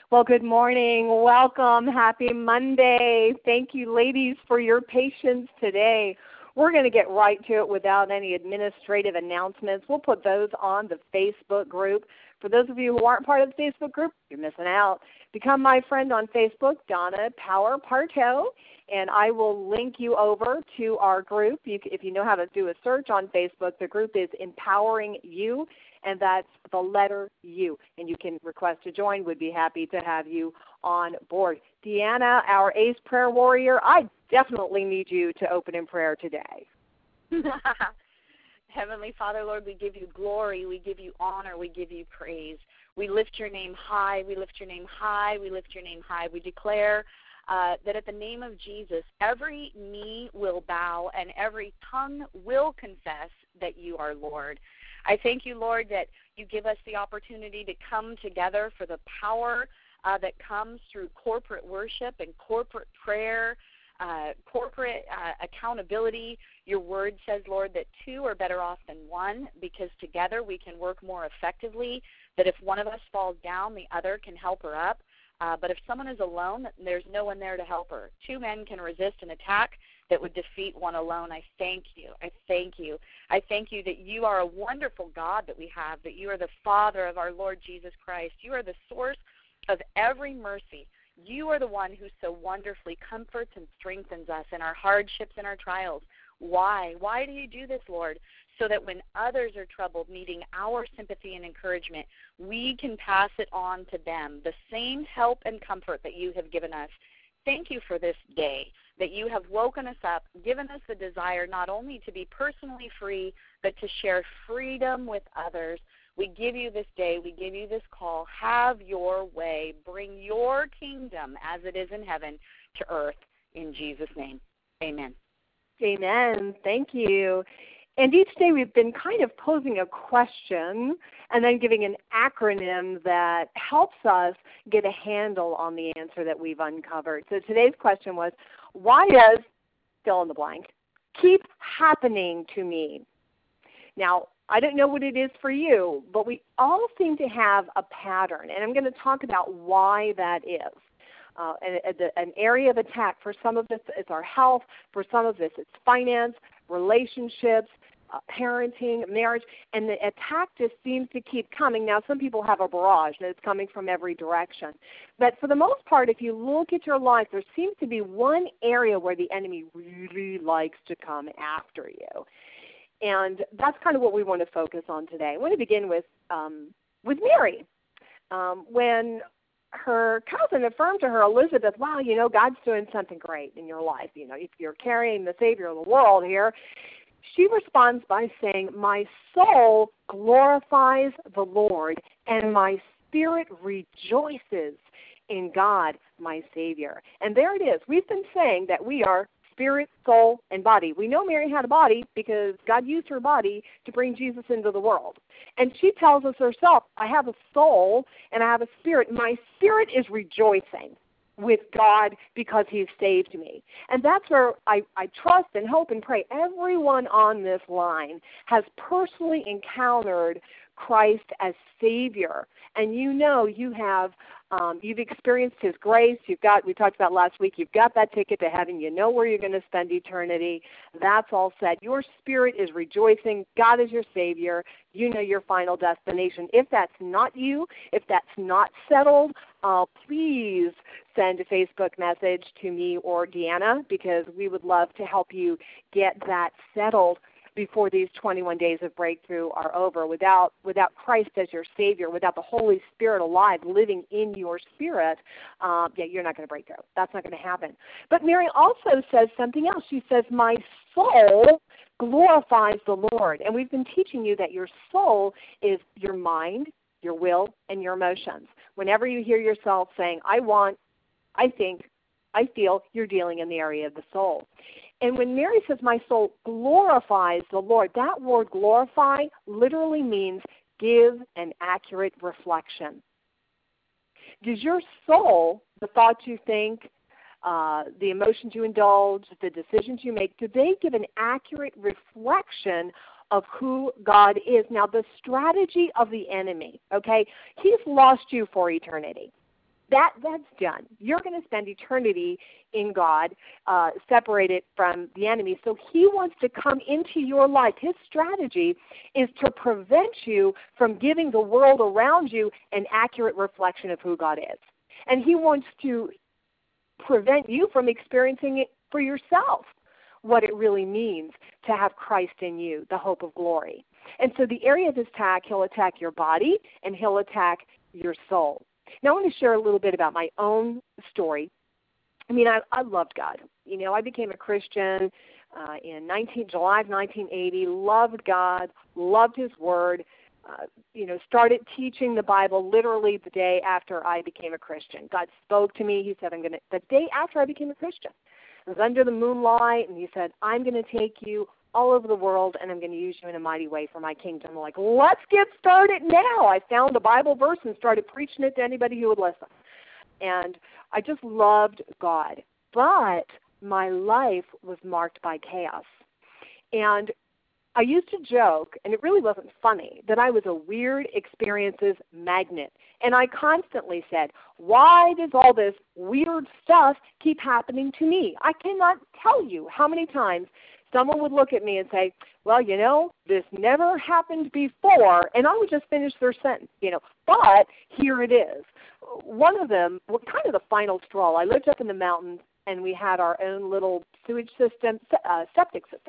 Well, good morning. Welcome. Happy Monday. Thank you, ladies, for your patience today. We're going to get right to it without any administrative announcements. We'll put those on the Facebook group. For those of you who aren't part of the Facebook group, you're missing out. Become my friend on Facebook, Donna Power Parto, and I will link you over to our group. If you know how to do a search on Facebook, the group is Empowering You, and that's the letter U. And you can request to join. We'd be happy to have you on board. Deanna, our ace prayer warrior, I definitely need you to open in prayer today. Heavenly Father, Lord, we give you glory, we give you honor, we give you praise. We lift your name high, we lift your name high, we lift your name high. We declare that at the name of Jesus, every knee will bow and every tongue will confess that you are Lord. I thank you, Lord, that you give us the opportunity to come together for the power that comes through corporate worship and corporate prayer, corporate accountability. Your word says, Lord, that two are better off than one because together we can work more effectively, that if one of us falls down, the other can help her up. But if someone is alone, there's no one there to help her. Two men can resist an attack that would defeat one alone. I thank you. I thank you. I thank you that you are a wonderful God that we have, that you are the Father of our Lord Jesus Christ. You are the source of every mercy. You are the one who so wonderfully comforts and strengthens us in our hardships and our trials. Why? Why do you do this, Lord? So that when others are troubled, needing our sympathy and encouragement, we can pass it on to them, the same help and comfort that you have given us. Thank you for this day, that you have woken us up, given us the desire not only to be personally free, but to share freedom with others. We give you this day. We give you this call. Have your way. Bring your kingdom as it is in heaven to earth. In Jesus' name, amen. Amen. Thank you. And each day we've been kind of posing a question and then giving an acronym that helps us get a handle on the answer that we've uncovered. So today's question was, why does, fill in the blank, keep happening to me? Now, I don't know what it is for you, but we all seem to have a pattern, and I'm going to talk about why that is. An area of attack, for some of us it's our health, for some of us it's finance, relationships, parenting, marriage, and the attack just seems to keep coming. Now, some people have a barrage that it's coming from every direction. But for the most part, if you look at your life, there seems to be one area where the enemy really likes to come after you. And that's kind of what we want to focus on today. I want to begin with Mary. When her cousin affirmed to her, Elizabeth, wow, you know, God's doing something great in your life. You know, if you're carrying the Savior of the world here. She responds by saying, my soul glorifies the Lord, and my spirit rejoices in God, my Savior. And there it is. We've been saying that we are spirit, soul, and body. We know Mary had a body because God used her body to bring Jesus into the world. And she tells us herself, I have a soul and I have a spirit. My spirit is rejoicing with God because He's saved me. And that's where I trust and hope and pray everyone on this line has personally encountered Christ as Savior. And you know you have you've experienced His grace. We talked about last week, you've got that ticket to heaven. You know where you're going to spend eternity. That's all set. Your spirit is rejoicing. God is your Savior. You know your final destination. If that's not you, if that's not settled, please send a Facebook message to me or Deanna because we would love to help you get that settled before these 21 days of breakthrough are over. Without Christ as your Savior, without the Holy Spirit alive living in your spirit, you're not going to break through. That's not going to happen. But Mary also says something else. She says, my soul glorifies the Lord. And we've been teaching you that your soul is your mind, your will, and your emotions. Whenever you hear yourself saying, I want, I think, I feel, you're dealing in the area of the soul. And when Mary says, my soul glorifies the Lord, that word glorify literally means give an accurate reflection. Does your soul, the thoughts you think, the emotions you indulge, the decisions you make, do they give an accurate reflection of who God is? Now, the strategy of the enemy, okay, he's lost you for eternity. That's done. You're going to spend eternity in God, separated from the enemy. So he wants to come into your life. His strategy is to prevent you from giving the world around you an accurate reflection of who God is. And he wants to prevent you from experiencing it for yourself, what it really means to have Christ in you, the hope of glory. And so the area of his attack, he'll attack your body and he'll attack your soul. Now I want to share a little bit about my own story. I mean, I loved God. You know, I became a Christian in July of 1980, loved God, loved his word, started teaching the Bible literally the day after I became a Christian. God spoke to me. He said, the day after I became a Christian, I was under the moonlight, and he said, I'm going to take you all over the world, and I'm going to use you in a mighty way for my kingdom. I'm like, let's get started now. I found a Bible verse and started preaching it to anybody who would listen. And I just loved God. But my life was marked by chaos. And I used to joke, and it really wasn't funny, that I was a weird experiences magnet. And I constantly said, why does all this weird stuff keep happening to me? I cannot tell you how many times someone would look at me and say, well, this never happened before, and I would just finish their sentence, but here it is. One of them, kind of the final straw, I lived up in the mountains, and we had our own little sewage system, septic system.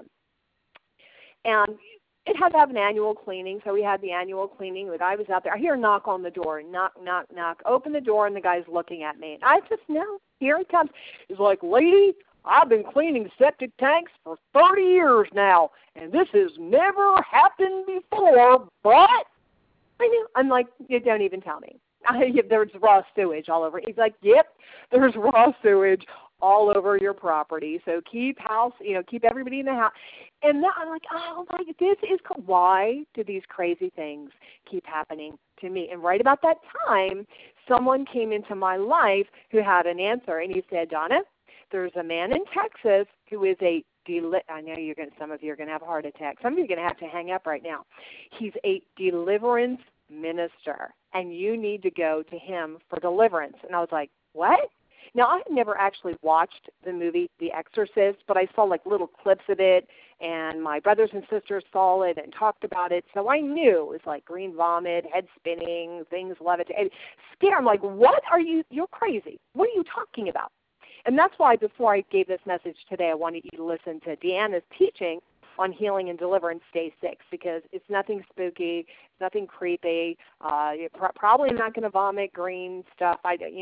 And it had to have an annual cleaning, so we had the annual cleaning. The guy was out there. I hear a knock on the door, knock, knock, knock. Open the door, and the guy's looking at me. And I just know, here he comes. He's like, lady, I've been cleaning septic tanks for 30 years now, and this has never happened before, but I knew. I'm like, you don't even tell me. There's raw sewage all over. He's like, yep, there's raw sewage all over your property. So keep everybody in the house. And then I'm like, oh my, this is cool. Why do these crazy things keep happening to me? And right about that time, someone came into my life who had an answer, and he said, Donna, there's a man in Texas who is I know some of you are going to have a heart attack. Some of you are going to have to hang up right now. He's a deliverance minister, and you need to go to him for deliverance. And I was like, what? Now, I had never actually watched the movie The Exorcist, but I saw like little clips of it, and my brothers and sisters saw it and talked about it, so I knew it was like green vomit, head spinning, things levitating. Scared. I'm like, what are you? You're crazy. What are you talking about? And that's why before I gave this message today, I wanted you to listen to Deanna's teaching on healing and deliverance day 6, because it's nothing spooky, it's nothing creepy. You're probably not going to vomit green stuff.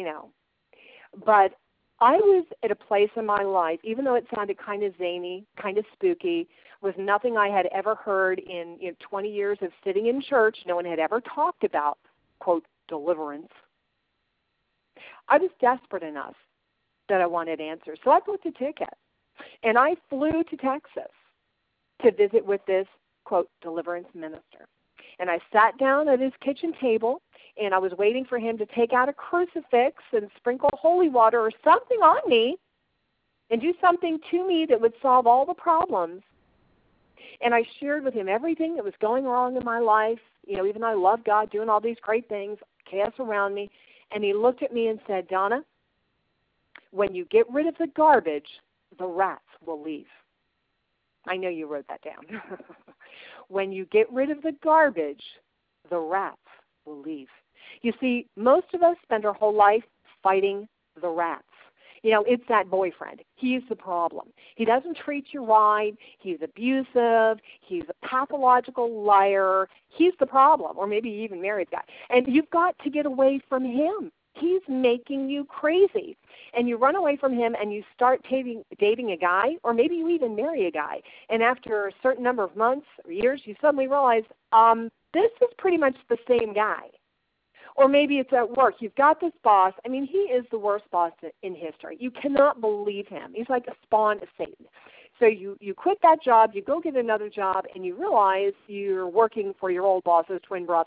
But I was at a place in my life, even though it sounded kind of zany, kind of spooky, was nothing I had ever heard in 20 years of sitting in church. No one had ever talked about, quote, deliverance. I was desperate enough that I wanted answers. So I booked a ticket, and I flew to Texas to visit with this, quote, deliverance minister. And I sat down at his kitchen table, and I was waiting for him to take out a crucifix and sprinkle holy water or something on me and do something to me that would solve all the problems. And I shared with him everything that was going wrong in my life. Even though I love God, doing all these great things, chaos around me. And he looked at me and said, Donna, when you get rid of the garbage, the rats will leave. I know you wrote that down. When you get rid of the garbage, the rats will leave. You see, most of us spend our whole life fighting the rats. It's that boyfriend. He's the problem. He doesn't treat you right. He's abusive. He's a pathological liar. He's the problem. Or maybe you even married the guy. And you've got to get away from him. He's making you crazy. And you run away from him and you start dating a guy, or maybe you even marry a guy. And after a certain number of months or years, you suddenly realize, this is pretty much the same guy. Or maybe it's at work. You've got this boss. I mean, he is the worst boss in history. You cannot believe him. He's like a spawn of Satan. So you quit that job, you go get another job, and you realize you're working for your old boss's twin brother.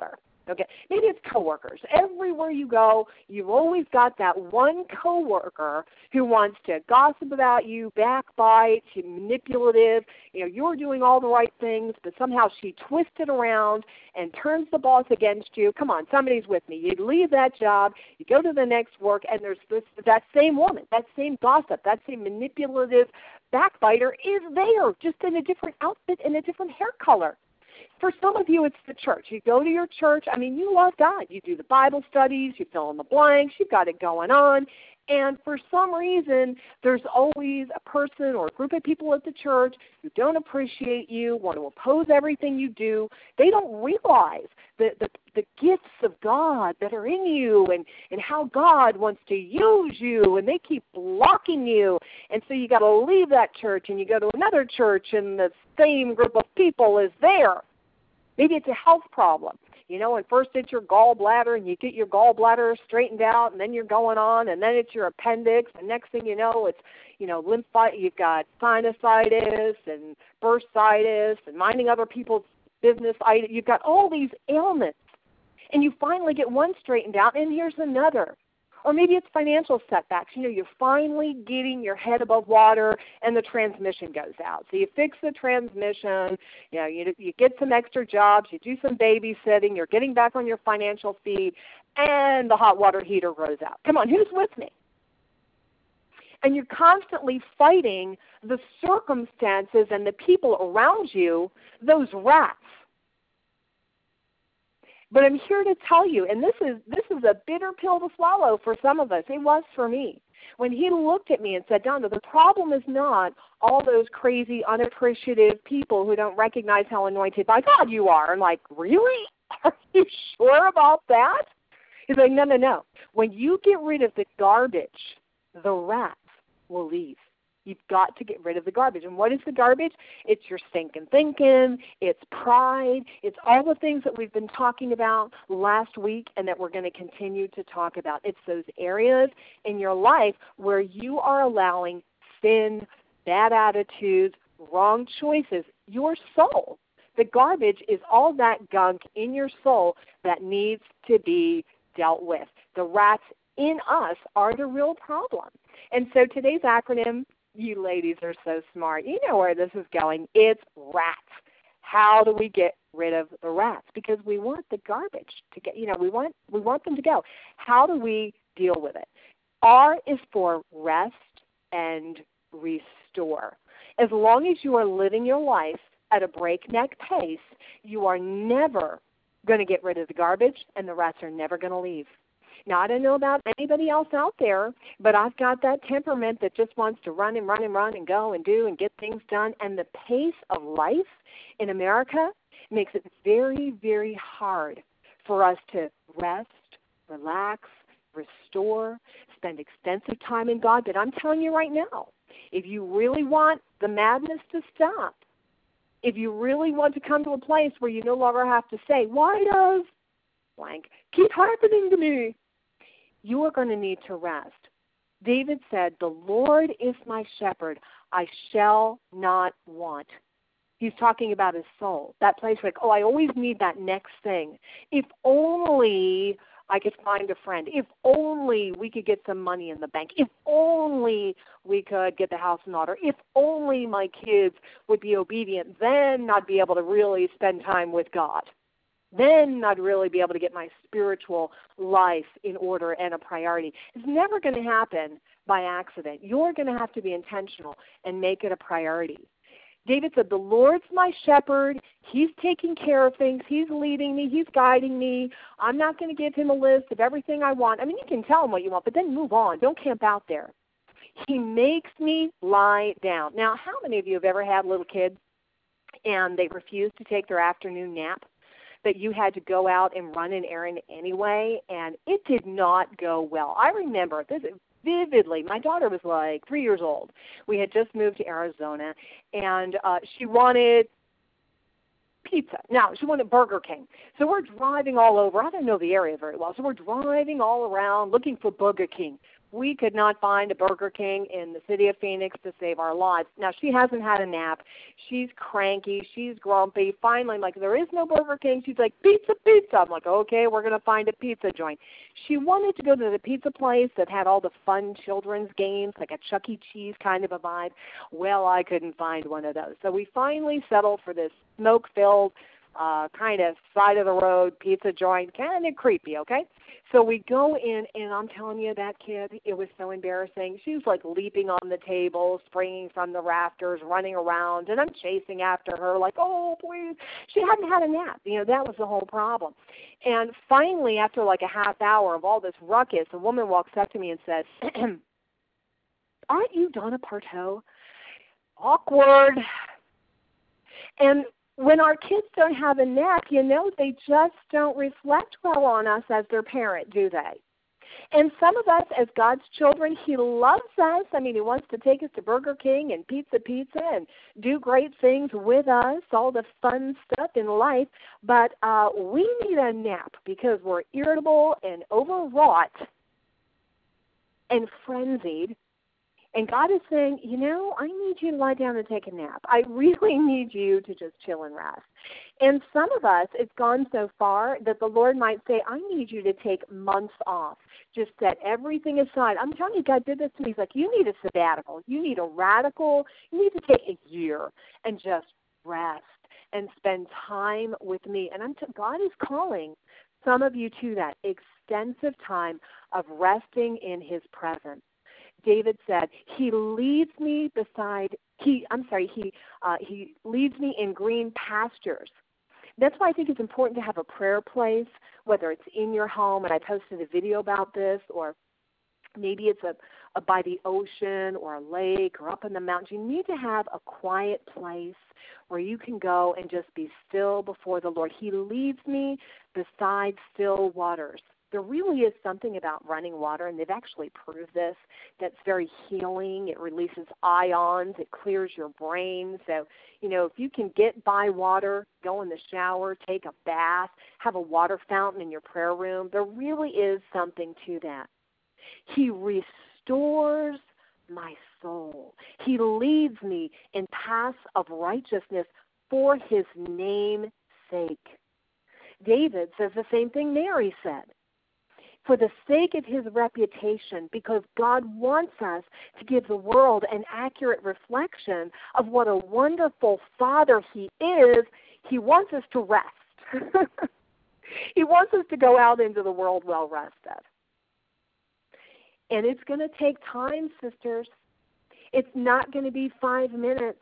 Okay, maybe it's coworkers. Everywhere you go, you've always got that one coworker who wants to gossip about you, backbite, she's manipulative. You're doing all the right things, but somehow she twists it around and turns the boss against you. Come on, somebody's with me. You leave that job, you go to the next work, and there's that same woman, that same gossip, that same manipulative backbiter is there, just in a different outfit and a different hair color. For some of you, it's the church. You go to your church. You love God. You do the Bible studies. You fill in the blanks. You've got it going on. And for some reason, there's always a person or a group of people at the church who don't appreciate you, want to oppose everything you do. They don't realize the gifts of God that are in you and how God wants to use you, and they keep blocking you. And so you got to leave that church and you go to another church, and the same group of people is there. Maybe it's a health problem. And first it's your gallbladder, and you get your gallbladder straightened out, and then you're going on, and then it's your appendix, and next thing you know, it's, you've got sinusitis and bursitis and minding other people's business. You've got all these ailments, and you finally get one straightened out, and here's another. Or maybe it's financial setbacks. You're finally getting your head above water and the transmission goes out. So you fix the transmission, you get some extra jobs, you do some babysitting, you're getting back on your financial feet, and the hot water heater goes out. Come on, who's with me? And you're constantly fighting the circumstances and the people around you, those rats. But I'm here to tell you, and this is a bitter pill to swallow for some of us. It was for me. When he looked at me and said, Donna, the problem is not all those crazy, unappreciative people who don't recognize how anointed by God you are. I'm like, really? Are you sure about that? He's like, no. When you get rid of the garbage, the rats will leave. You've got to get rid of the garbage. And what is the garbage? It's your stinking thinking. It's pride. It's all the things that we've been talking about last week and that we're going to continue to talk about. It's those areas in your life where you are allowing sin, bad attitudes, wrong choices, your soul. The garbage is all that gunk in your soul that needs to be dealt with. The rats in us are the real problem. And so today's acronym, you ladies are so smart. You know where this is going. It's rats. How do we get rid of the rats? Because we want the garbage to get, we want them to go. How do we deal with it? R is for rest and restore. As long as you are living your life at a breakneck pace, you are never going to get rid of the garbage, and the rats are never going to leave. Now, I don't know about anybody else out there, but I've got that temperament that just wants to run and run and run and go and do and get things done. And the pace of life in America makes it very, very hard for us to rest, relax, restore, spend extensive time in God. But I'm telling you right now, if you really want the madness to stop, if you really want to come to a place where you no longer have to say, why does blank keep happening to me? You are going to need to rest. David said, the Lord is my shepherd. I shall not want. He's talking about his soul. That place like, I always need that next thing. If only I could find a friend. If only we could get some money in the bank. If only we could get the house in order. If only my kids would be obedient, then I'd be able to really spend time with God. Then I'd really be able to get my spiritual life in order and a priority. It's never going to happen by accident. You're going to have to be intentional and make it a priority. David said, the Lord's my shepherd. He's taking care of things. He's leading me. He's guiding me. I'm not going to give him a list of everything I want. I mean, you can tell him what you want, but then move on. Don't camp out there. He makes me lie down. Now, how many of you have ever had little kids and they refused to take their afternoon nap? That you had to go out and run an errand anyway, and it did not go well. I remember this vividly. My daughter was like 3 years old. We had just moved to Arizona, and she wanted pizza. Now, she wanted Burger King. So we're driving all over. I don't know the area very well. So we're driving all around looking for Burger King. We could not find a Burger King in the city of Phoenix to save our lives. Now, she hasn't had a nap. She's cranky. She's grumpy. Finally, I'm like, there is no Burger King. She's like, pizza, pizza. I'm like, okay, we're going to find a pizza joint. She wanted to go to the pizza place that had all the fun children's games, like a Chuck E. Cheese kind of a vibe. Well, I couldn't find one of those. So we finally settled for this smoke-filled, kind of side-of-the-road pizza joint, kind of creepy, okay? So we go in, and I'm telling you, that kid, it was so embarrassing. She was like leaping on the table, springing from the rafters, running around, and I'm chasing after her like, oh, please. She hadn't had a nap. That was the whole problem. And finally, after like a half hour of all this ruckus, a woman walks up to me and says, aren't you Donna Parteau? Awkward. And when our kids don't have a nap, they just don't reflect well on us as their parent, do they? And some of us, as God's children, He loves us. I mean, He wants to take us to Burger King and Pizza and do great things with us, all the fun stuff in life. But we need a nap because we're irritable and overwrought and frenzied. And God is saying, I need you to lie down and take a nap. I really need you to just chill and rest. And some of us, it's gone so far that the Lord might say, I need you to take months off. Just set everything aside. I'm telling you, God did this to me. He's like, you need a sabbatical. You need you need to take a year and just rest and spend time with me. And God is calling some of you to that extensive time of resting in His presence. David said, He leads me He leads me in green pastures. That's why I think it's important to have a prayer place, whether it's in your home, and I posted a video about this, or maybe it's a by the ocean or a lake or up in the mountains. You need to have a quiet place where you can go and just be still before the Lord. He leads me beside still waters. There really is something about running water, and they've actually proved this, that's very healing. It releases ions. It clears your brain. So, if you can get by water, go in the shower, take a bath, have a water fountain in your prayer room, there really is something to that. He restores my soul. He leads me in paths of righteousness for His name's sake. David says the same thing Mary said. For the sake of His reputation, because God wants us to give the world an accurate reflection of what a wonderful Father He is, He wants us to rest. He wants us to go out into the world well rested. And it's going to take time, sisters. It's not going to be 5 minutes.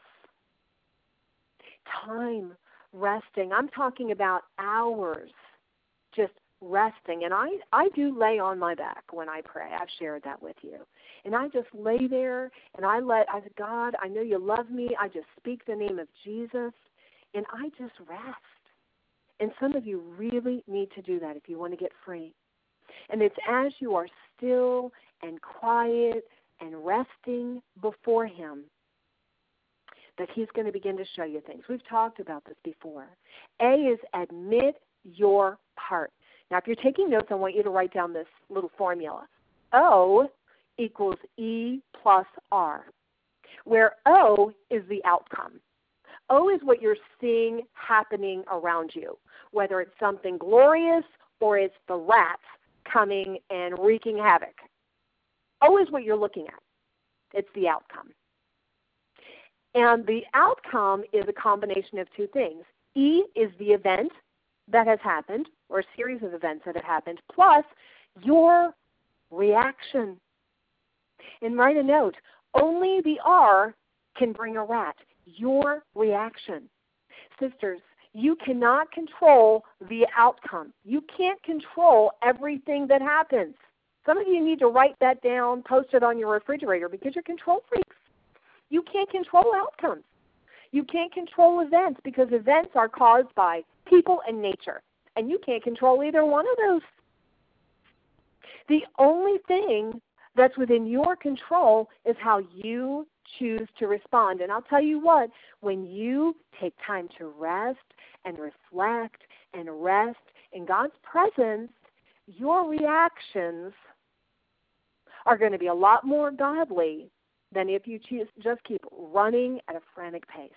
Time, resting. I'm talking about hours, just resting. And I do lay on my back when I pray. I've shared that with you. And I just lay there, and I said, God, I know you love me. I just speak the name of Jesus, and I just rest. And some of you really need to do that if you want to get free. And it's as you are still and quiet and resting before Him that He's going to begin to show you things. We've talked about this before. A is admit your part. Now, if you're taking notes, I want you to write down this little formula. O equals E plus R, where O is the outcome. O is what you're seeing happening around you, whether it's something glorious or it's the rats coming and wreaking havoc. O is what you're looking at. It's the outcome. And the outcome is a combination of two things. E is the event that has happened, or a series of events that have happened, plus your reaction. And write a note. Only the R can bring a rat. Your reaction. Sisters, you cannot control the outcome. You can't control everything that happens. Some of you need to write that down, post it on your refrigerator, because you're control freaks. You can't control outcomes. You can't control events, because events are caused by people and nature. And you can't control either one of those. The only thing that's within your control is how you choose to respond. And I'll tell you what, when you take time to rest and reflect and rest in God's presence, your reactions are going to be a lot more godly than if you just keep running at a frantic pace.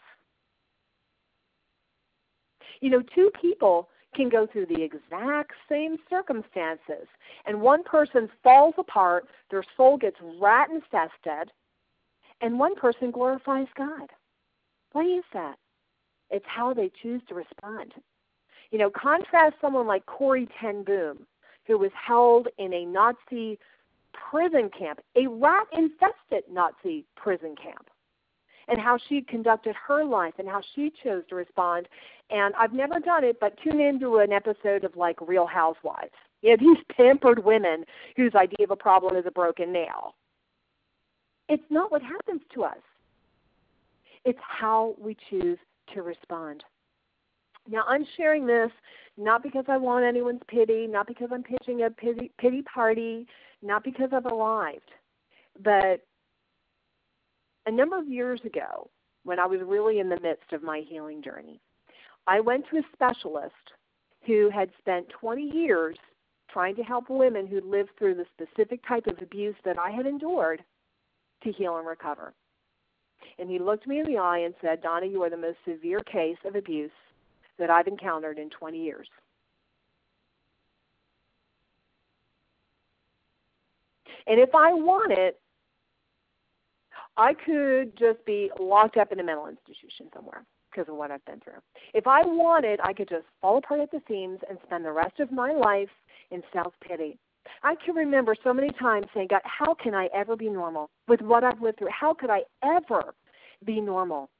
You know, two people can go through the exact same circumstances, and one person falls apart, their soul gets rat-infested, and one person glorifies God. Why is that? It's how they choose to respond. You know, contrast someone like Corrie ten Boom, who was held in a Nazi prison camp, a rat-infested Nazi prison camp, and how she conducted her life and how she chose to respond. And I've never done it, but tune into an episode of like Real Housewives. You know, these pampered women whose idea of a problem is a broken nail. It's not what happens to us. It's how we choose to respond. Now, I'm sharing this not because I want anyone's pity, not because I'm pitching a pity party, not because I've arrived, but a number of years ago, when I was really in the midst of my healing journey, I went to a specialist who had spent 20 years trying to help women who lived through the specific type of abuse that I had endured to heal and recover. And he looked me in the eye and said, Donna, you are the most severe case of abuse that I've encountered in 20 years. And if I wanted, I could just be locked up in a mental institution somewhere because of what I've been through. If I wanted, I could just fall apart at the seams and spend the rest of my life in self-pity. I can remember so many times saying, God, how can I ever be normal with what I've lived through? How could I ever be normal?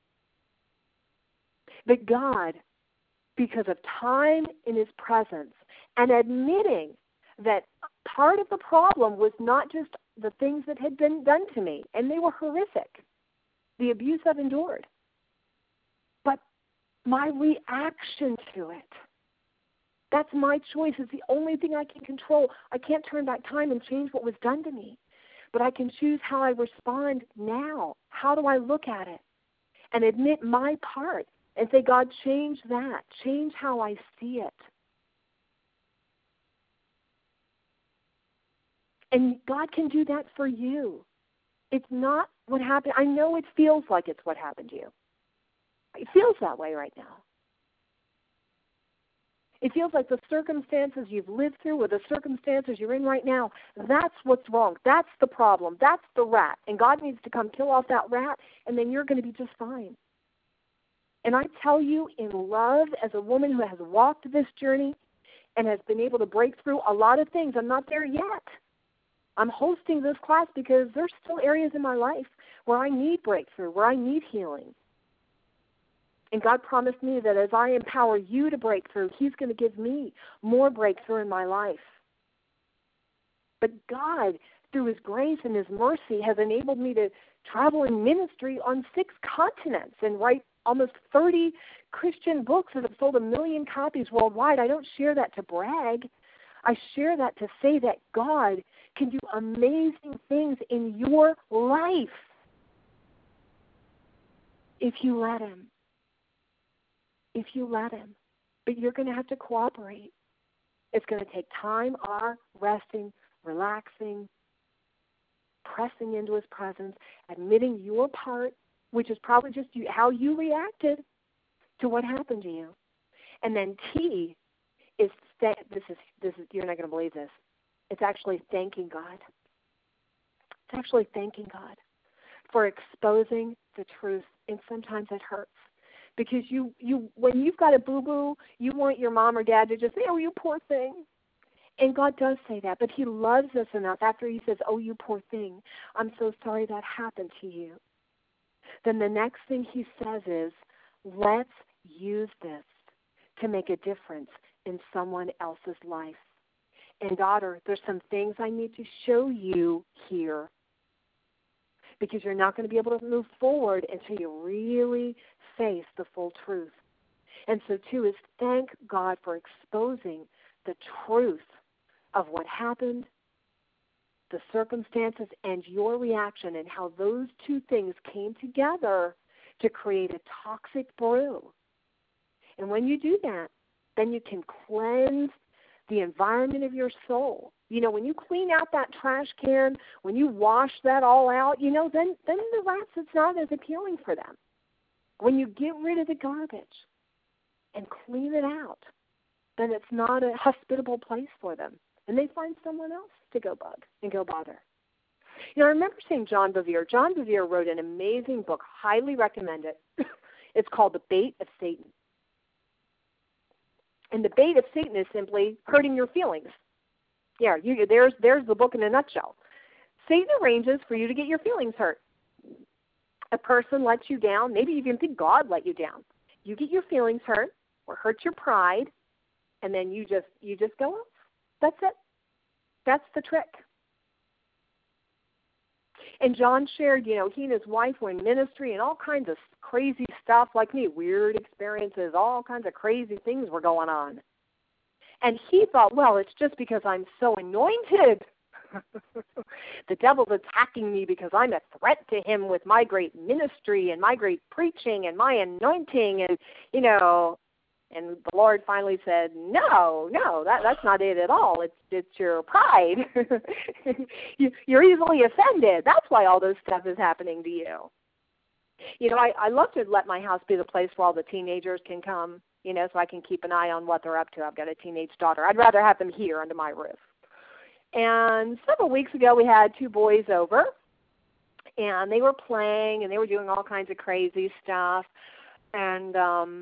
But God, because of time in His presence and admitting that part of the problem was not just the things that had been done to me, and they were horrific, the abuse I've endured, but my reaction to it. That's my choice. It's the only thing I can control. I can't turn back time and change what was done to me, but I can choose how I respond now. How do I look at it? And admit my part and say, God, change that. Change how I see it. And God can do that for you. It's not what happened. I know it feels like it's what happened to you. It feels that way right now. It feels like the circumstances you've lived through or the circumstances you're in right now, that's what's wrong. That's the problem. That's the rat. And God needs to come kill off that rat, and then you're going to be just fine. And I tell you in love, as a woman who has walked this journey and has been able to break through a lot of things, I'm not there yet. I'm hosting this class because there's still areas in my life where I need breakthrough, where I need healing. And God promised me that as I empower you to break through, He's going to give me more breakthrough in my life. But God, through His grace and His mercy, has enabled me to travel in ministry on 6 continents and write almost 30 Christian books that have sold 1 million copies worldwide. I don't share that to brag. I share that to say that God can do amazing things in your life if you let Him. If you let Him. But you're going to have to cooperate. It's going to take time, resting, relaxing, pressing into His presence, admitting your part, which is probably just how you reacted to what happened to you. And then T is this is you're not going to believe this. It's actually thanking God. It's actually thanking God for exposing the truth, and sometimes it hurts. Because you when you've got a boo-boo, you want your mom or dad to just say, oh, you poor thing. And God does say that, but He loves us enough after He says, oh, you poor thing, I'm so sorry that happened to you. Then the next thing He says is, let's use this to make a difference in someone else's life. And daughter, there's some things I need to show you here, because you're not going to be able to move forward until you really face the full truth. And so, too, is thank God for exposing the truth of what happened, the circumstances, and your reaction, and how those two things came together to create a toxic brew. And when you do that, then you can cleanse the environment of your soul. You know, when you clean out that trash can, when you wash that all out, you know, then the rats, it's not as appealing for them. When you get rid of the garbage and clean it out, then it's not a hospitable place for them. And they find someone else to go bug and go bother. You know, I remember seeing John Bevere. John Bevere wrote an amazing book, highly recommend it. It's called The Bait of Satan. And the bait of Satan is simply hurting your feelings. Yeah, there's the book in a nutshell. Satan arranges for you to get your feelings hurt. A person lets you down. Maybe you even think God let you down. You get your feelings hurt or hurt your pride, and then you just go off. That's it. That's the trick. And John shared, you know, he and his wife were in ministry and all kinds of crazy stuff like me, weird experiences, all kinds of crazy things were going on. And he thought, well, it's just because I'm so anointed. The devil's attacking me because I'm a threat to him with my great ministry and my great preaching and my anointing. And, you know, and the Lord finally said, no, that's not it at all. It's your pride. You're easily offended. That's why all this stuff is happening to you. You know, I love to let my house be the place where all the teenagers can come, you know, so I can keep an eye on what they're up to. I've got a teenage daughter. I'd rather have them here under my roof. And several weeks ago we had 2 boys over, and they were playing, and they were doing all kinds of crazy stuff. And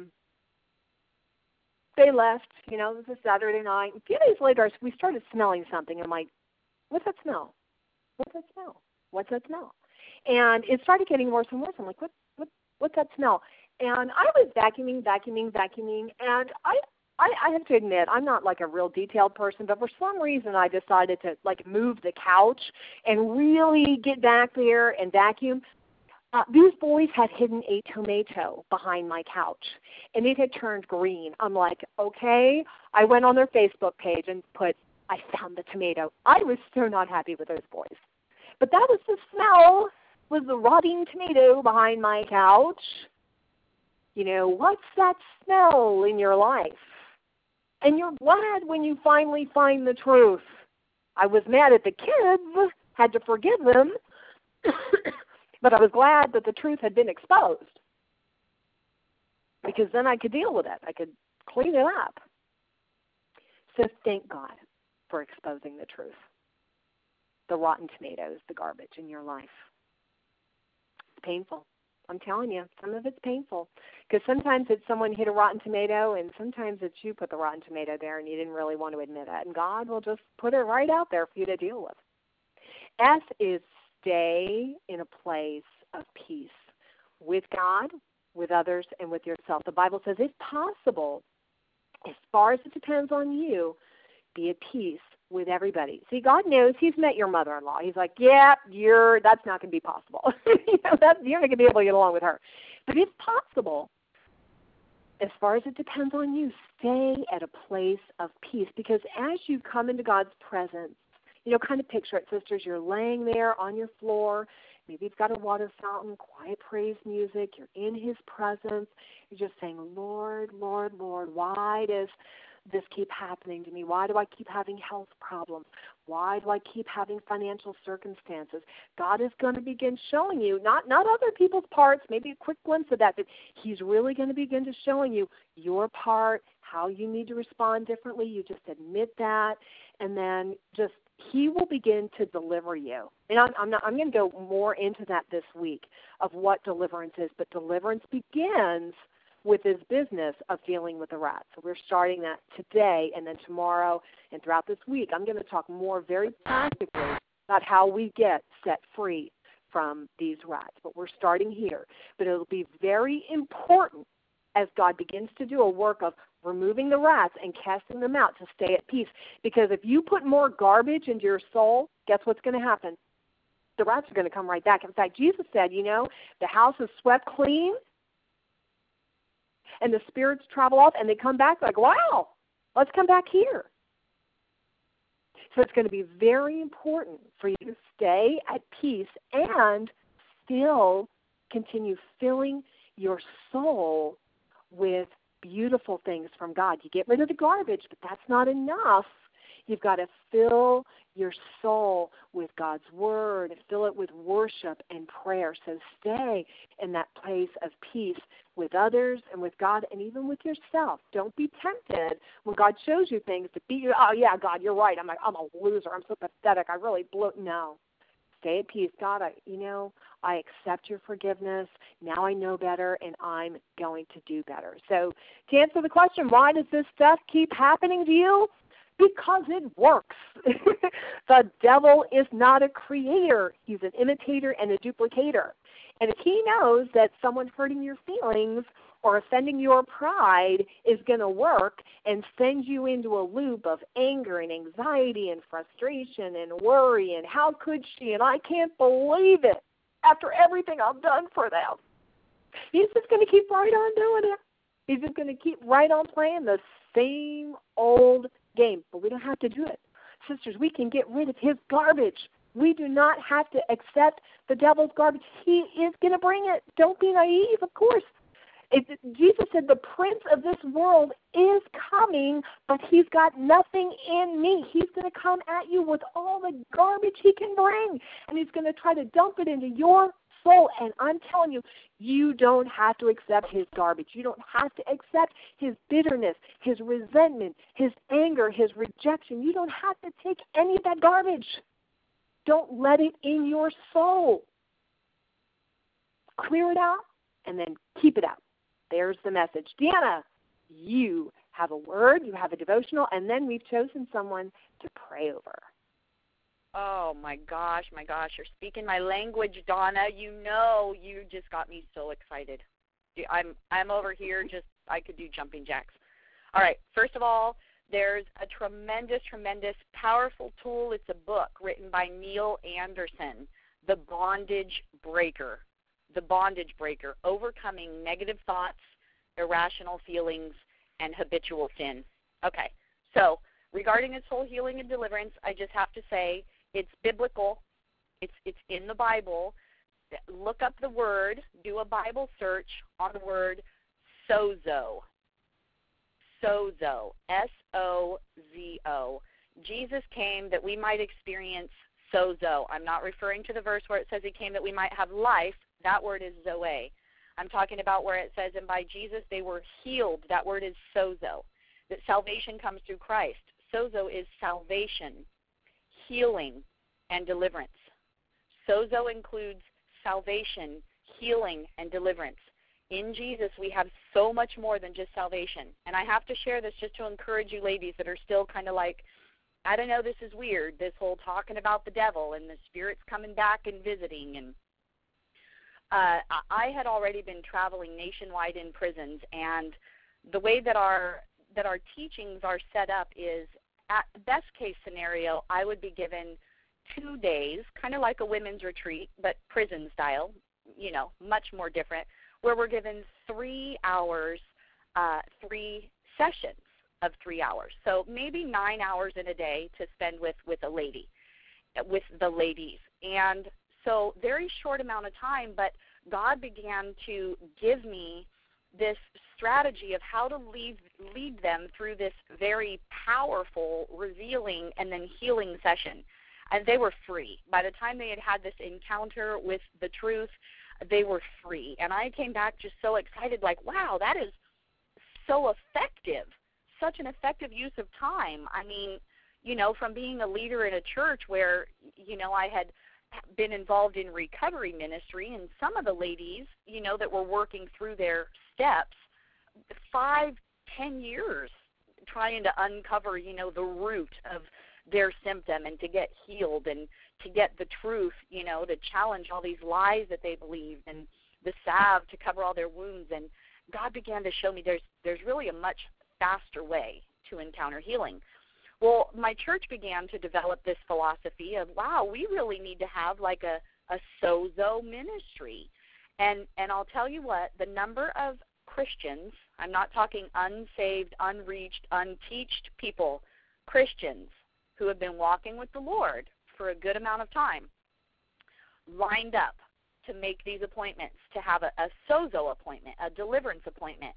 they left, you know, it was a Saturday night. A few days later, we started smelling something. I'm like, what's that smell? What's that smell? What's that smell? And it started getting worse and worse. I'm like, what's that smell? And I was vacuuming, and I have to admit, I'm not like a real detailed person, but for some reason I decided to like move the couch and really get back there and vacuum. These boys had hidden a tomato behind my couch, and it had turned green. I'm like, okay. I went on their Facebook page and put, I found the tomato. I was so not happy with those boys. But that was the smell, was the rotting tomato behind my couch. You know, what's that smell in your life? And you're glad when you finally find the truth. I was mad at the kids, had to forgive them, but I was glad that the truth had been exposed, because then I could deal with it. I could clean it up. So thank God for exposing the truth. The rotten tomatoes, the garbage in your life. It's painful. I'm telling you, some of it's painful. Because sometimes it's someone hit a rotten tomato, and sometimes it's you put the rotten tomato there and you didn't really want to admit it. And God will just put it right out there for you to deal with. S is stay in a place of peace with God, with others, and with yourself. The Bible says, if possible, as far as it depends on you, be at peace with everybody. See, God knows He's met your mother-in-law. He's like, yeah, that's not going to be possible. You're not going to be able to get along with her. But if possible, as far as it depends on you, stay at a place of peace. Because as you come into God's presence, you know, kind of picture it, sisters, you're laying there on your floor. Maybe you've got a water fountain, quiet praise music. You're in His presence. You're just saying, Lord, Lord, Lord, why does this keep happening to me? Why do I keep having health problems? Why do I keep having financial circumstances? God is going to begin showing you, not other people's parts, maybe a quick glimpse of that, but He's really going to begin to showing you your part, how you need to respond differently. You just admit that, and then just He will begin to deliver you. And I'm going to go more into that this week of what deliverance is, but deliverance begins with His business of dealing with the rats. So we're starting that today, and then tomorrow and throughout this week, I'm going to talk more very practically about how we get set free from these rats. But we're starting here. But it'll be very important as God begins to do a work of removing the rats and casting them out to stay at peace. Because if you put more garbage into your soul, guess what's going to happen? The rats are going to come right back. In fact, Jesus said, you know, the house is swept clean, and the spirits travel off, and they come back like, wow, let's come back here. So it's going to be very important for you to stay at peace and still continue filling your soul with beautiful things from God. You get rid of the garbage, but that's not enough. You've got to fill your soul with God's Word, fill it with worship and prayer. So stay in that place of peace with others and with God and even with yourself. Don't be tempted when God shows you things to beat you. Oh, yeah, God, you're right. I'm a loser. I'm so pathetic. I really blew. No. Stay at peace. God, I accept your forgiveness. Now I know better, and I'm going to do better. So to answer the question, why does this stuff keep happening to you? Because it works. The devil is not a creator. He's an imitator and a duplicator. And if he knows that someone hurting your feelings or offending your pride is going to work and send you into a loop of anger and anxiety and frustration and worry and how could she and I can't believe it after everything I've done for them, he's just going to keep right on doing it. He's just going to keep right on playing the same old game. But we don't have to do it. Sisters, we can get rid of his garbage. We do not have to accept the devil's garbage. He is going to bring it. Don't be naive, of course. Jesus said the prince of this world is coming, but he's got nothing in me. He's going to come at you with all the garbage he can bring, and he's going to try to dump it into your soul. And I'm telling you, you don't have to accept his garbage. You don't have to accept his bitterness, his resentment, his anger, his rejection. You don't have to take any of that garbage. Don't let it in your soul. Clear it out and then keep it out. There's the message. Deanna, you have a word, you have a devotional, and then we've chosen someone to pray over. Oh, my gosh, you're speaking my language, Donna. You know, you just got me so excited. I'm over here I could do jumping jacks. All right, first of all, there's a tremendous, powerful tool. It's a book written by Neil Anderson, The Bondage Breaker. The Bondage Breaker, Overcoming Negative Thoughts, Irrational Feelings, and Habitual Sin. Okay, so regarding its whole healing and deliverance, I just have to say it's biblical. It's in the Bible. Look up the word, do a Bible search on the word sozo. Sozo, S-O-Z-O. Jesus came that we might experience sozo. I'm not referring to the verse where it says he came that we might have life. That word is Zoe. I'm talking about where it says, and by Jesus they were healed. That word is sozo. That salvation comes through Christ. Sozo is salvation, healing, and deliverance. Sozo includes salvation, healing, and deliverance. In Jesus we have so much more than just salvation. And I have to share this just to encourage you ladies that are still kind of like, I don't know, this is weird, this whole talking about the devil and the spirits coming back and visiting. And I had already been traveling nationwide in prisons, and the way that our teachings are set up is, at the best case scenario, I would be given 2 days, kind of like a women's retreat, but prison style, much more different, where we're given 3 hours, 3 sessions of 3 hours. So maybe 9 hours in a day to spend with the ladies. And so very short amount of time, but God began to give me this strategy of how to lead them through this very powerful, revealing, and then healing session. And they were free. By the time they had this encounter with the truth, they were free. And I came back just so excited, like, wow, that is so effective, such an effective use of time. I mean, from being a leader in a church where, I had been involved in recovery ministry, and some of the ladies, that were working through their steps, 5-10 years trying to uncover, the root of their symptom and to get healed and to get the truth, to challenge all these lies that they believed and the salve to cover all their wounds. And God began to show me there's really a much faster way to encounter healing. Well, my church began to develop this philosophy of, wow, we really need to have like a sozo ministry. And I'll tell you what, the number of Christians, I'm not talking unsaved, unreached, unteached people, Christians who have been walking with the Lord for a good amount of time, lined up to make these appointments, to have a sozo appointment, a deliverance appointment.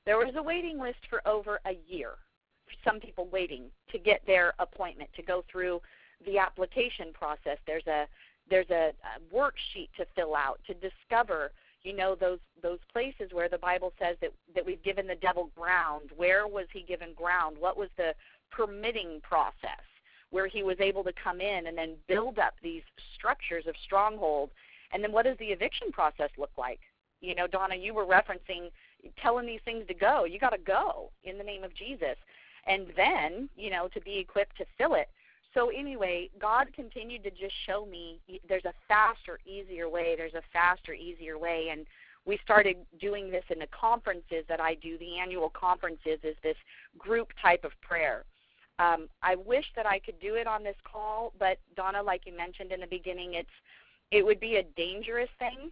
There was a waiting list for over a year. Some people waiting to get their appointment, to go through the application process. There's a worksheet to fill out to discover, those places where the Bible says that we've given the devil ground. Where was he given ground? What was the permitting process where he was able to come in and then build up these structures of stronghold? And then what does the eviction process look like? Donna, you were referencing telling these things to go. You got to go in the name of Jesus. And then, to be equipped to fill it. So anyway, God continued to just show me there's a faster, easier way. There's a faster, easier way. And we started doing this in the conferences that I do. The annual conferences is this group type of prayer. I wish that I could do it on this call, but Donna, like you mentioned in the beginning, it would be a dangerous thing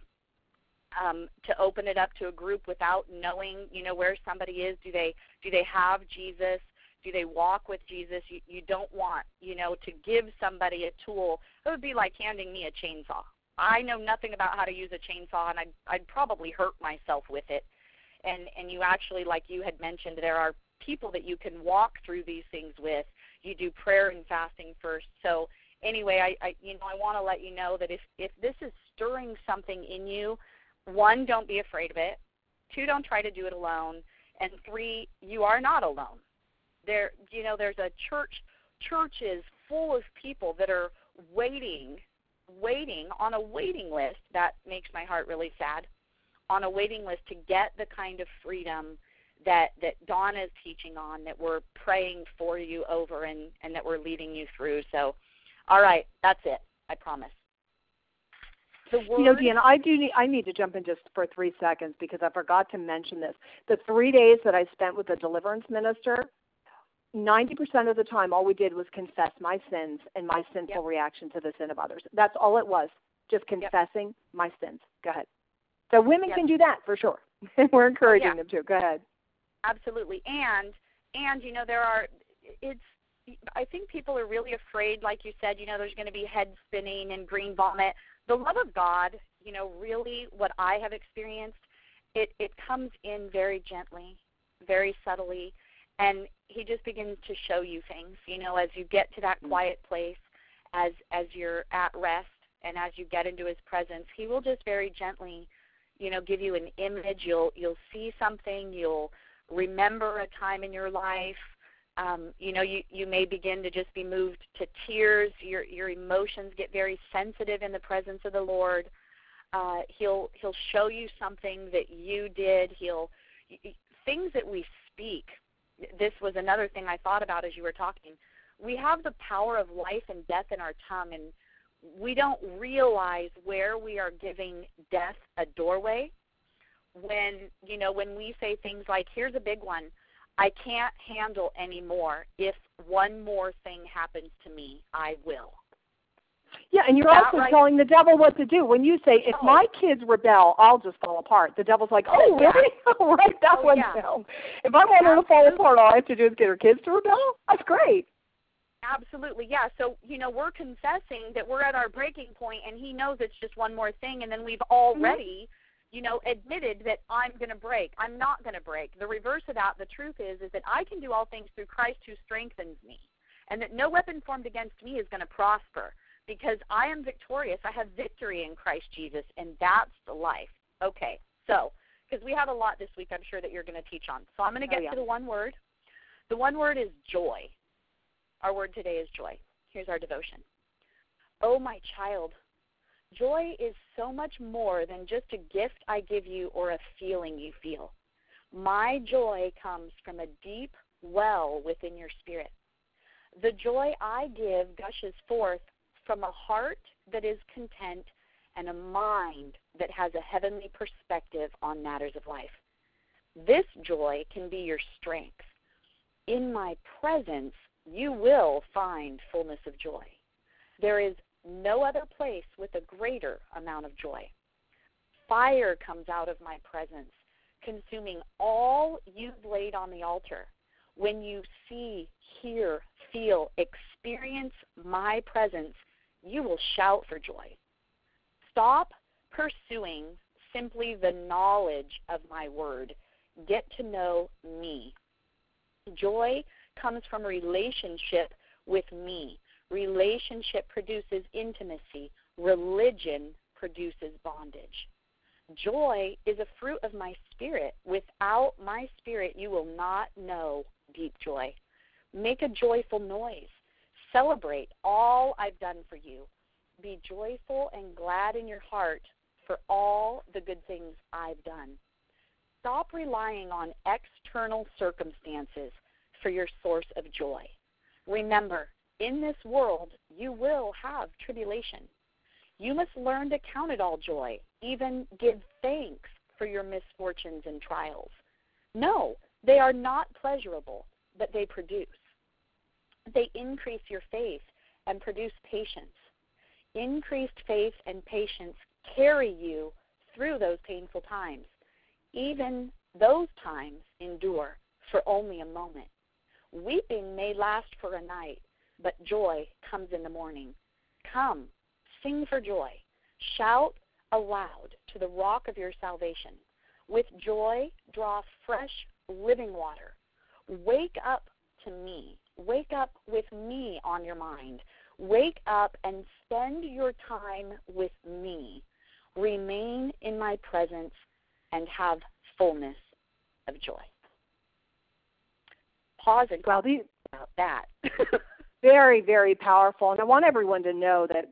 to open it up to a group without knowing, where somebody is. Do they have Jesus? Do they walk with Jesus? You don't want, to give somebody a tool. It would be like handing me a chainsaw. I know nothing about how to use a chainsaw, and I'd probably hurt myself with it. And you actually, like you had mentioned, there are people that you can walk through these things with. You do prayer and fasting first. So anyway, I want to let you know that if this is stirring something in you, 1, don't be afraid of it. 2, don't try to do it alone. And 3, you are not alone. There's a churches full of people that are waiting on a waiting list. That makes my heart really sad. On a waiting list to get the kind of freedom that Donna is teaching on, that we're praying for you over, and that we're leading you through. So, all right, that's it. I promise. Deanna, I need to jump in just for 3 seconds because I forgot to mention this. The 3 days that I spent with the deliverance minister, 90% of the time, all we did was confess my sins and my sinful reaction to the sin of others. That's all it was, just confessing my sins. Go ahead. So women can do that for sure. We're encouraging them to. Go ahead. Absolutely. And I think people are really afraid, like you said, there's going to be head spinning and green vomit. The love of God, really what I have experienced, it comes in very gently, very subtly. And he just begins to show you things, as you get to that quiet place, as you're at rest, and as you get into his presence, he will just very gently, give you an image. You'll see something. You'll remember a time in your life. You may begin to just be moved to tears. Your emotions get very sensitive in the presence of the Lord. He'll show you something that you did. Things that we speak. This was another thing I thought about as you were talking. We have the power of life and death in our tongue, and we don't realize where we are giving death a doorway. When we say things like, here's a big one, I can't handle anymore. If one more thing happens to me, I will. Yeah, and you're also telling the devil what to do. When you say, if my kids rebel, I'll just fall apart. The devil's like, oh, really? Write that one down. If I want her to fall apart, all I have to do is get her kids to rebel? That's great. Absolutely, yeah. So, we're confessing that we're at our breaking point, and he knows it's just one more thing, and then we've already, admitted that I'm going to break. I'm not going to break. The reverse of that, the truth is that I can do all things through Christ who strengthens me, and that no weapon formed against me is going to prosper. Because I am victorious. I have victory in Christ Jesus, and that's the life. Okay, so, because we have a lot this week I'm sure that you're going to teach on. So I'm going to get to the one word. The one word is joy. Our word today is joy. Here's our devotion. Oh, my child, joy is so much more than just a gift I give you or a feeling you feel. My joy comes from a deep well within your spirit. The joy I give gushes forth from a heart that is content and a mind that has a heavenly perspective on matters of life. This joy can be your strength. In my presence, you will find fullness of joy. There is no other place with a greater amount of joy. Fire comes out of my presence, consuming all you've laid on the altar. When you see, hear, feel, experience my presence, you will shout for joy. Stop pursuing simply the knowledge of my word. get to know me. Joy comes from relationship with me. Relationship produces intimacy. Religion produces bondage. Joy is a fruit of my spirit. Without my spirit, you will not know deep joy. Make a joyful noise. Celebrate all I've done for you. Be joyful and glad in your heart for all the good things I've done. Stop relying on external circumstances for your source of joy. Remember, in this world, you will have tribulation. You must learn to count it all joy, even give thanks for your misfortunes and trials. No, they are not pleasurable, but they produce. They increase your faith and produce patience. Increased faith and patience carry you through those painful times. Even those times endure for only a moment. Weeping may last for a night, but joy comes in the morning. Come, sing for joy. Shout aloud to the rock of your salvation. With joy, draw fresh living water. Wake up to me. Wake up with me on your mind. Wake up and spend your time with me. Remain in my presence and have fullness of joy. Pause and talk about that. Very, very powerful. And I want everyone to know that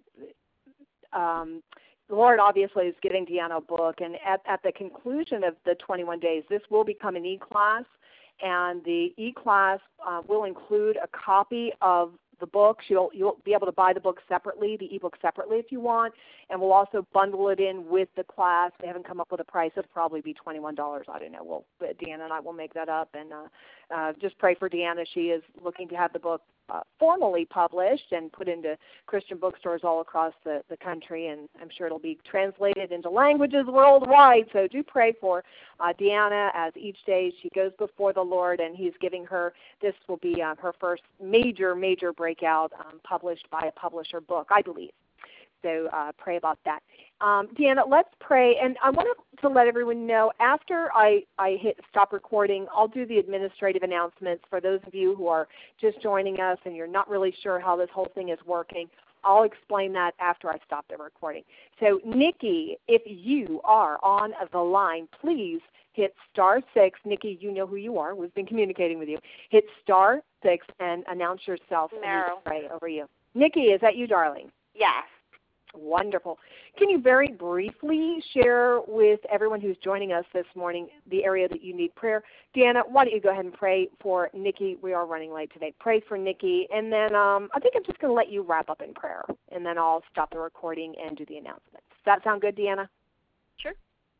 the Lord obviously is giving Deanna a book, and at the conclusion of the 21 days, this will become an e-class, and the e-class will include a copy of the books. You'll be able to buy the book separately, the e-book separately if you want, and we'll also bundle it in with the class. They haven't come up with a price. It'll probably be $21. I don't know. Deanna and I will make that up, and just pray for Deanna. She is looking to have the book formally published and put into Christian bookstores all across the country, and I'm sure it'll be translated into languages worldwide. So do pray for Deanna as each day she goes before the Lord, and He's giving her, this will be her first major breakout published by a publisher book, I believe. So pray about that. Deanna, let's pray. And I want to let everyone know, after I hit stop recording, I'll do the administrative announcements for those of you who are just joining us and you're not really sure how this whole thing is working. I'll explain that after I stop the recording. So, Nikki, if you are on the line, please hit *6. Nikki, you know who you are. We've been communicating with you. Hit *6 and announce yourself. Meryl. And pray over you. Nikki, is that you, darling? Yes. Wonderful. Can you very briefly share with everyone who's joining us this morning the area that you need prayer? Deanna, why don't you go ahead and pray for Nikki? We are running late today. Pray for Nikki, and then I think I'm just going to let you wrap up in prayer, and then I'll stop the recording and do the announcements. Does that sound good, Deanna? Sure.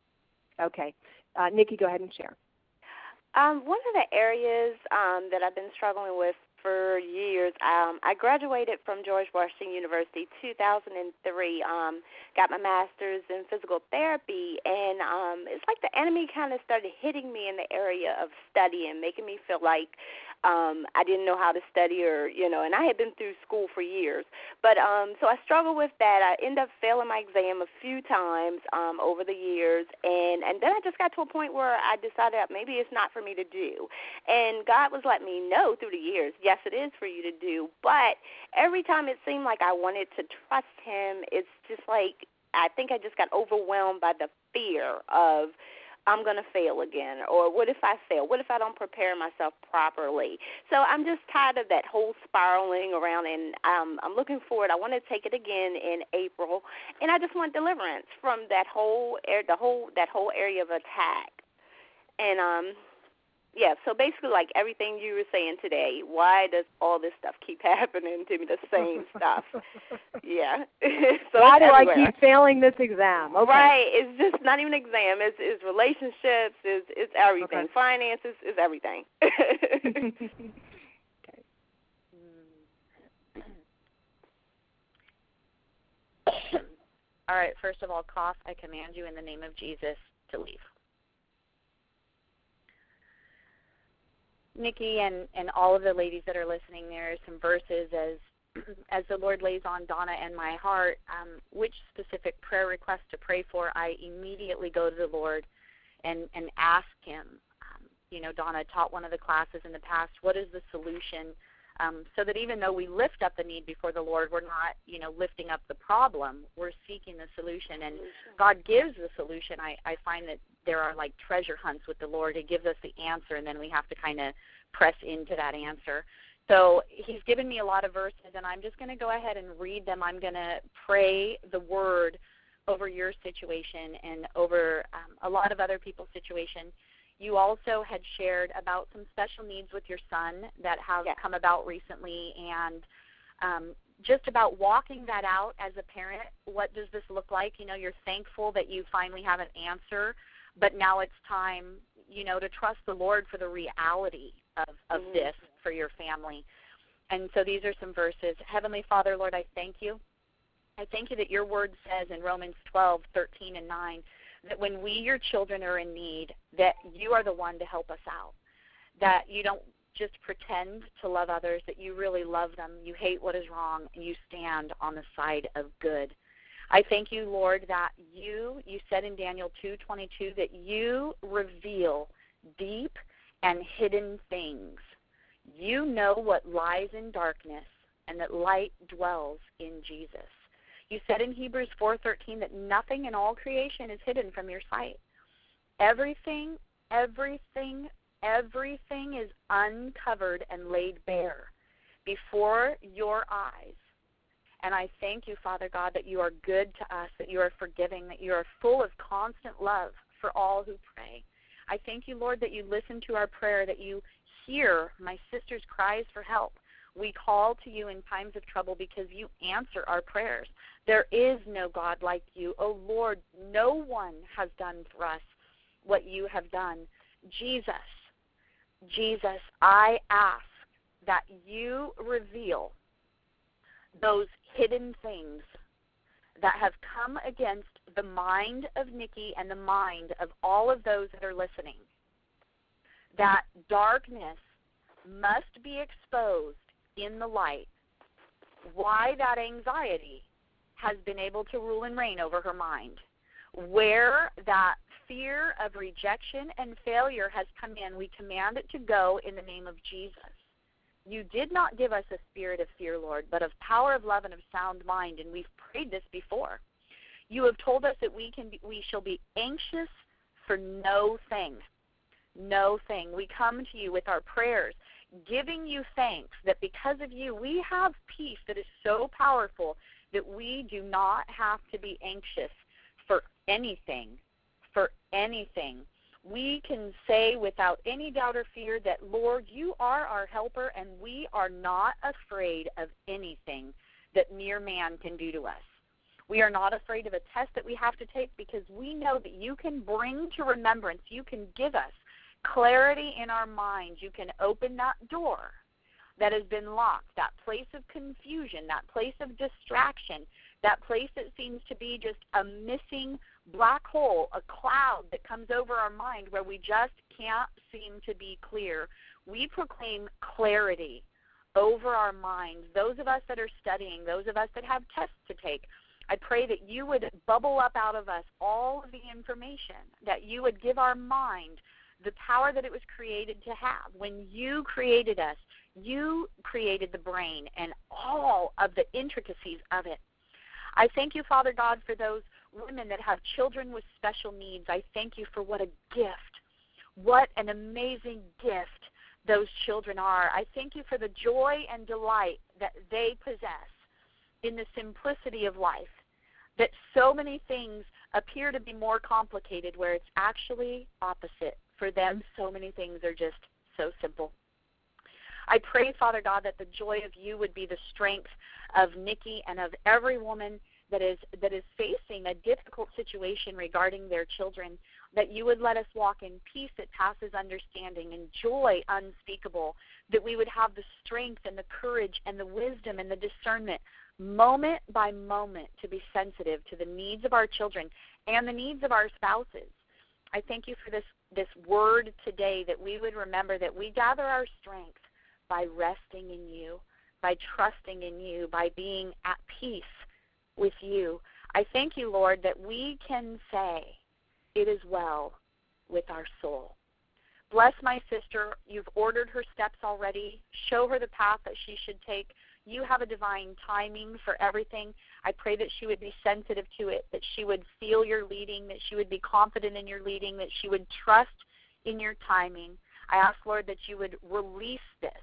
Okay. Nikki, go ahead and share. One of the areas that I've been struggling with for years, I graduated from George Washington University 2003, got my master's in physical therapy, and it's like the enemy kind of started hitting me in the area of studying, making me feel like I didn't know how to study, or, and I had been through school for years. But so I struggled with that. I ended up failing my exam a few times over the years, and then I just got to a point where I decided that maybe it's not for me to do. And God was letting me know through the years, yes, it is for you to do. But every time it seemed like I wanted to trust Him, it's just like I think I just got overwhelmed by the fear of, I'm going to fail again, or what if I fail? What if I don't prepare myself properly? So I'm just tired of that whole spiraling around, and I'm looking forward. I want to take it again in April, and I just want deliverance from that whole area of attack. And yeah, so basically, like everything you were saying today, why does all this stuff keep happening to me, the same stuff? Yeah. So why do everywhere. I keep failing this exam? Okay. Right. It's just not even an exam. It's relationships. It's everything. Okay. Finances is everything. Okay. All right, first of all, cough, I command you in the name of Jesus to leave. Nikki and all of the ladies that are listening, there are some verses as the Lord lays on Donna and my heart, which specific prayer request to pray for. I immediately go to the Lord and ask Him Donna taught one of the classes in the past, what is the solution? So that even though we lift up the need before the Lord, we're not, lifting up the problem. We're seeking the solution, and God gives the solution. I find that there are like treasure hunts with the Lord. He gives us the answer, and then we have to kind of press into that answer. So he's given me a lot of verses, and I'm just going to go ahead and read them. I'm going to pray the word over your situation and over a lot of other people's situation. You also had shared about some special needs with your son that have come about recently, and just about walking that out as a parent. What does this look like? You're thankful that you finally have an answer, but now it's time, to trust the Lord for the reality of this for your family. And so these are some verses. Heavenly Father, Lord, I thank you. I thank you that your word says in Romans 12:13 and 9, that when we, your children, are in need, that you are the one to help us out, that you don't just pretend to love others, that you really love them, you hate what is wrong, and you stand on the side of good. I thank you, Lord, that you said in Daniel 2:22 that you reveal deep and hidden things. You know what lies in darkness, and that light dwells in Jesus. You said in Hebrews 4:13 that nothing in all creation is hidden from your sight. Everything is uncovered and laid bare before your eyes. And I thank you, Father God, that you are good to us, that you are forgiving, that you are full of constant love for all who pray. I thank you, Lord, that you listen to our prayer, that you hear my sister's cries for help. We call to you in times of trouble because you answer our prayers. There is no God like you. Oh, Lord, no one has done for us what you have done. Jesus, I ask that you reveal those hidden things that have come against the mind of Nikki and the mind of all of those that are listening. That darkness must be exposed in the light. Why that anxiety has been able to rule and reign over her mind. Where that fear of rejection and failure has come in, we command it to go in the name of Jesus. You did not give us a spirit of fear, Lord, but of power, of love, and of sound mind, and we've prayed this before. You have told us that we shall be anxious for no thing. No thing. We come to you with our prayers, giving you thanks that because of you, we have peace that is so powerful that we do not have to be anxious for anything. For anything. We can say without any doubt or fear that, Lord, you are our helper, and we are not afraid of anything that mere man can do to us. We are not afraid of a test that we have to take because we know that you can bring to remembrance, you can give us clarity in our minds. You can open that door that has been locked, that place of confusion, that place of distraction, that place that seems to be just a missing black hole, a cloud that comes over our mind where we just can't seem to be clear. We proclaim clarity over our minds. Those of us that are studying, those of us that have tests to take, I pray that you would bubble up out of us all of the information, that you would give our mind the power that it was created to have. When you created us, you created the brain and all of the intricacies of it. I thank you, Father God, for those women that have children with special needs. I thank you for what a gift, what an amazing gift those children are. I thank you for the joy and delight that they possess in the simplicity of life, that so many things appear to be more complicated where it's actually opposite. For them, so many things are just so simple. I pray, Father God, that the joy of you would be the strength of Nikki and of every woman that is facing a difficult situation regarding their children, that you would let us walk in peace that passes understanding and joy unspeakable, that we would have the strength and the courage and the wisdom and the discernment moment by moment to be sensitive to the needs of our children and the needs of our spouses. I thank you for this word today, that we would remember that we gather our strength by resting in you, by trusting in you, by being at peace with you. I thank you, Lord, that we can say it is well with our soul. Bless my sister. You've ordered her steps already. Show her the path that she should take. You have a divine timing for everything. I pray that she would be sensitive to it, that she would feel your leading, that she would be confident in your leading, that she would trust in your timing. I ask, Lord, that you would release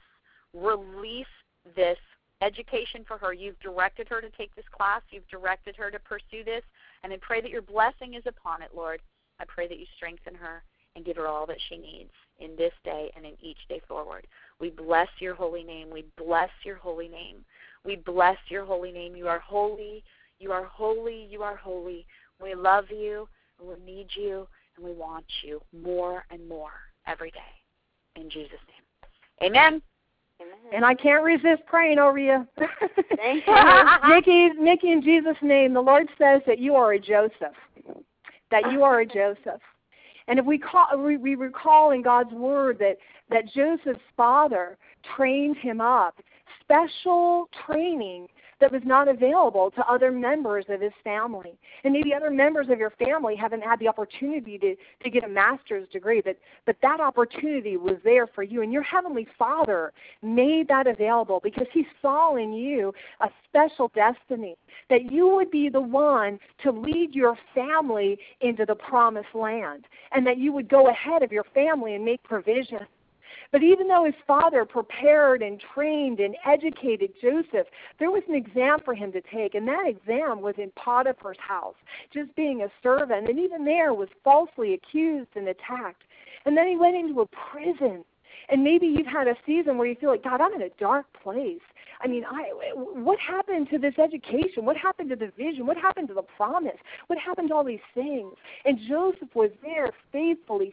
this education for her. You've directed her to take this class. You've directed her to pursue this. And I pray that your blessing is upon it, Lord. I pray that you strengthen her and give her all that she needs in this day and in each day forward. We bless your holy name. We bless your holy name. We bless your holy name. You are holy. You are holy. You are holy. We love you, and we need you, and we want you more and more every day. In Jesus' name. Amen. Amen. And I can't resist praying over you. Thank you. Nikki, in Jesus' name, the Lord says that you are a Joseph, that you are a Joseph. And if we recall in God's Word that Joseph's father trained him up, special training that was not available to other members of his family. And maybe other members of your family haven't had the opportunity to get a master's degree, but that opportunity was there for you. And your Heavenly Father made that available because He saw in you a special destiny, that you would be the one to lead your family into the promised land, and that you would go ahead of your family and make provision. But even though his father prepared and trained and educated Joseph, there was an exam for him to take, and that exam was in Potiphar's house, just being a servant, and even there was falsely accused and attacked. And then he went into a prison. And maybe you've had a season where you feel like, God, I'm in a dark place. I mean, what happened to this education? What happened to the vision? What happened to the promise? What happened to all these things? And Joseph was there faithfully,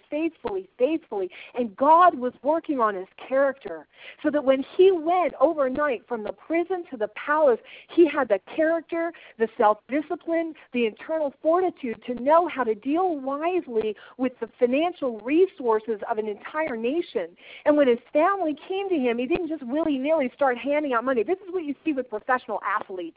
and God was working on his character so that when he went overnight from the prison to the palace, he had the character, the self-discipline, the internal fortitude to know how to deal wisely with the financial resources of an entire nation. And when his family came to him, he didn't just willy-nilly start handing out money. This is what you see with professional athletes.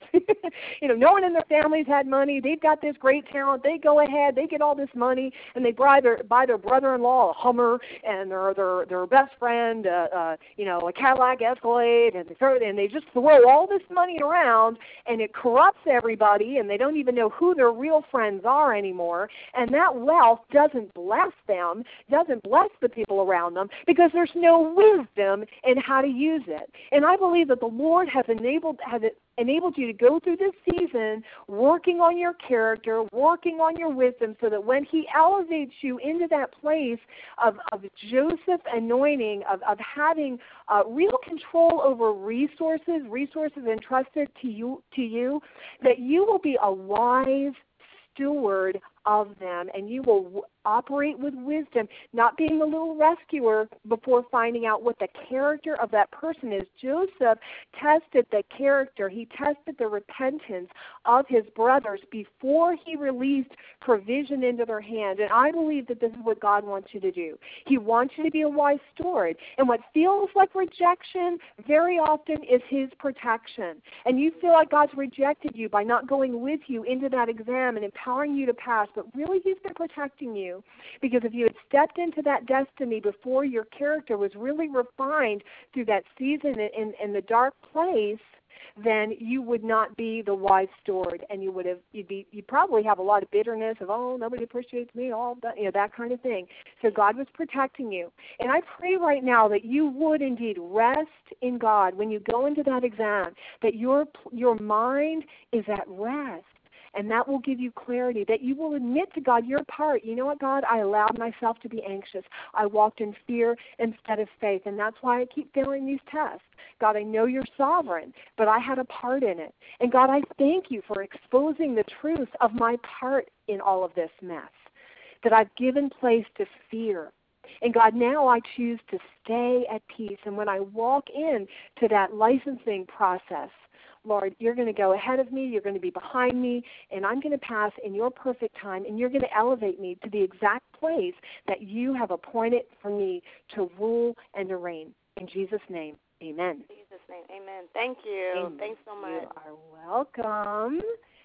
No one in their families had money. They've got this great talent. They go ahead. They get all this money, and they buy their brother-in-law a Hummer, and their best friend, a Cadillac Escalade, and they just throw all this money around, and it corrupts everybody, and they don't even know who their real friends are anymore. And that wealth doesn't bless them, doesn't bless the people around them, because there's no wisdom in how to use it. And I believe that the Lord has enabled you to go through this season working on your character, working on your wisdom, so that when He elevates you into that place of Joseph anointing, of having real control over resources entrusted to you, that you will be a wise steward of them, and you will operate with wisdom, not being a little rescuer before finding out what the character of that person is. Joseph tested the character. He tested the repentance of his brothers before he released provision into their hand. And I believe that this is what God wants you to do. He wants you to be a wise steward. And what feels like rejection very often is His protection. And you feel like God's rejected you by not going with you into that exam and empowering you to pass, but really He's been protecting you. Because if you had stepped into that destiny before your character was really refined through that season in the dark place, then you would not be the wise steward, and you'd probably have a lot of bitterness of, oh, nobody appreciates me, all that, that kind of thing. So God was protecting you. And I pray right now that you would indeed rest in God when you go into that exam, that your mind is at rest. And that will give you clarity, that you will admit to God your part. You know what, God? I allowed myself to be anxious. I walked in fear instead of faith, and that's why I keep failing these tests. God, I know You're sovereign, but I had a part in it. And God, I thank You for exposing the truth of my part in all of this mess, that I've given place to fear. And God, now I choose to stay at peace. And when I walk in to that licensing process, Lord, You're going to go ahead of me, You're going to be behind me, and I'm going to pass in Your perfect time, and You're going to elevate me to the exact place that You have appointed for me to rule and to reign. In Jesus' name, amen. In Jesus' name, amen. Thank you. Amen. Thanks so much. You are welcome.